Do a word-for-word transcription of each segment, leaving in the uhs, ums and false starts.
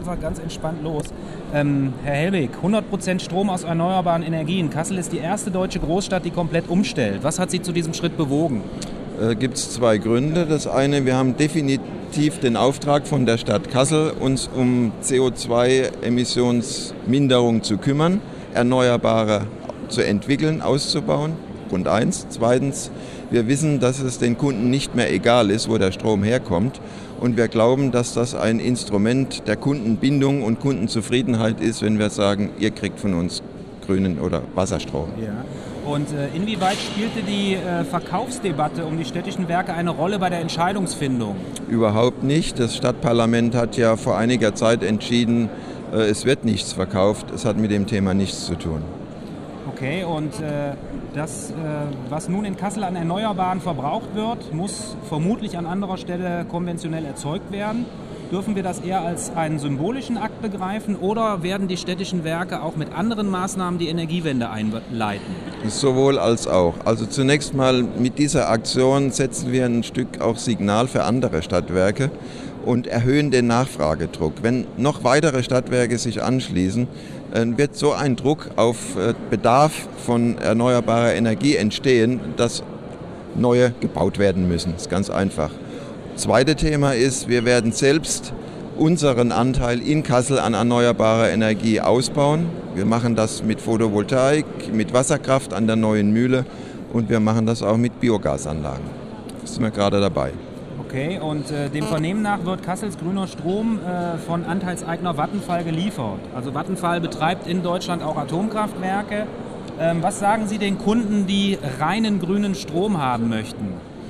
einfach ganz entspannt los. Ähm, Herr Helbig, hundert Prozent Strom aus erneuerbaren Energien. Kassel ist die erste deutsche Großstadt, die komplett umstellt. Was hat Sie zu diesem Schritt bewogen? Äh, gibt es zwei Gründe. Das eine, wir haben definitiv den Auftrag von der Stadt Kassel, uns um C O zwei Emissionsminderung zu kümmern, Erneuerbare zu entwickeln, auszubauen. Punkt eins. Zweitens, wir wissen, dass es den Kunden nicht mehr egal ist, wo der Strom herkommt. Und wir glauben, dass das ein Instrument der Kundenbindung und Kundenzufriedenheit ist, wenn wir sagen, ihr kriegt von uns grünen oder Wasserstrom. Ja. Und äh, inwieweit spielte die äh, Verkaufsdebatte um die städtischen Werke eine Rolle bei der Entscheidungsfindung? Überhaupt nicht. Das Stadtparlament hat ja vor einiger Zeit entschieden, äh, es wird nichts verkauft. Es hat mit dem Thema nichts zu tun. Okay, und äh, das, äh, was nun in Kassel an Erneuerbaren verbraucht wird, muss vermutlich an anderer Stelle konventionell erzeugt werden. Dürfen wir das eher als einen symbolischen Akt begreifen oder werden die städtischen Werke auch mit anderen Maßnahmen die Energiewende einleiten? Sowohl als auch. Also zunächst mal mit dieser Aktion setzen wir ein Stück auch Signal für andere Stadtwerke und erhöhen den Nachfragedruck. Wenn noch weitere Stadtwerke sich anschließen, wird so ein Druck auf Bedarf von erneuerbarer Energie entstehen, dass neue gebaut werden müssen. Das ist ganz einfach. Zweite Thema ist, wir werden selbst unseren Anteil in Kassel an erneuerbarer Energie ausbauen. Wir machen das mit Photovoltaik, mit Wasserkraft an der neuen Mühle und wir machen das auch mit Biogasanlagen. Da sind wir gerade dabei. Okay, und äh, dem Vernehmen nach wird Kassels grüner Strom äh, von Anteilseigner Vattenfall geliefert. Also Vattenfall betreibt in Deutschland auch Atomkraftwerke. Ähm, was sagen Sie den Kunden, die reinen grünen Strom haben möchten?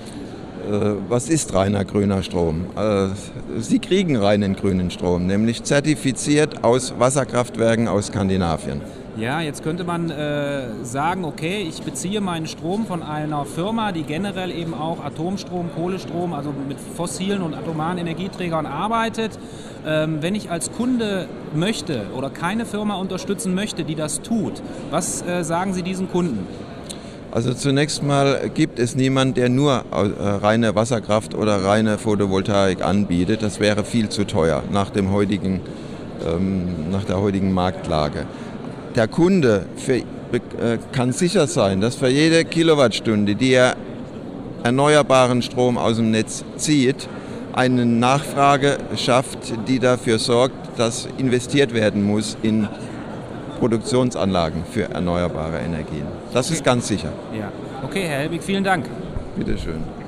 Was ist reiner grüner Strom? Sie kriegen reinen grünen Strom, nämlich zertifiziert aus Wasserkraftwerken aus Skandinavien. Ja, jetzt könnte man äh, sagen, okay, ich beziehe meinen Strom von einer Firma, die generell eben auch Atomstrom, Kohlestrom, also mit fossilen und atomaren Energieträgern arbeitet. Ähm, wenn ich als Kunde möchte oder keine Firma unterstützen möchte, die das tut, was äh, sagen Sie diesen Kunden? Also zunächst mal gibt es niemanden, der nur reine Wasserkraft oder reine Photovoltaik anbietet. Das wäre viel zu teuer nach, dem heutigen, ähm, nach der heutigen Marktlage. Der Kunde für, äh, kann sicher sein, dass für jede Kilowattstunde, die er erneuerbaren Strom aus dem Netz zieht, eine Nachfrage schafft, die dafür sorgt, dass investiert werden muss in Produktionsanlagen für erneuerbare Energien. Das ist ganz sicher. Ja. Okay, Herr Helbig, vielen Dank. Bitte schön.